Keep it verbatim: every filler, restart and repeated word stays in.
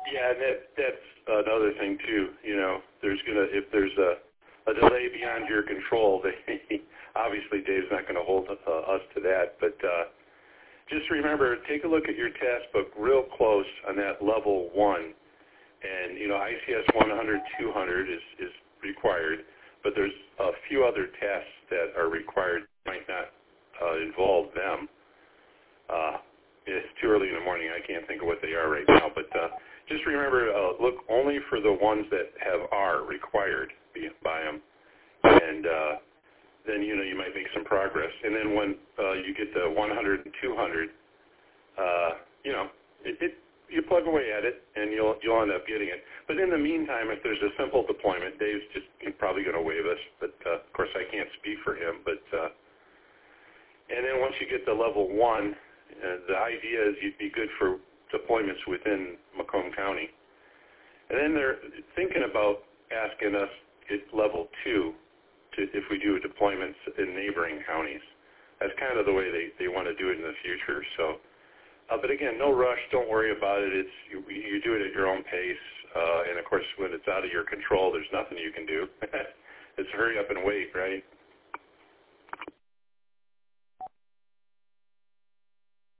Yeah, and that, that's another thing too. You know, there's gonna if there's a, a delay beyond your control, they, obviously Dave's not going to hold uh, us to that. But uh, just remember, take a look at your task book real close on that level one, and you know I C S one hundred, two hundred is is required, but there's a few other tasks that are required might not uh, involve them. Uh, it's too early in the morning. I can't think of what they are right now, but. Uh, Just remember, uh, look only for the ones that have R required by them, and uh, then you know you might make some progress. And then when uh, you get to one hundred and two hundred, uh, you know, it, it, you plug away at it, and you'll you'll end up getting it. But in the meantime, if there's a simple deployment, Dave's just probably going to wave us. But uh, of course, I can't speak for him. But uh, and then once you get to level one, uh, the idea is you'd be good for deployments within Macomb County. And then they're thinking about asking us at level two to, if we do deployments in neighboring counties. That's kind of the way they, they want to do it in the future. So, uh, but again, no rush. Don't worry about it. It's you, you do it at your own pace. Uh, and of course, when it's out of your control, there's nothing you can do. It's hurry up and wait, right?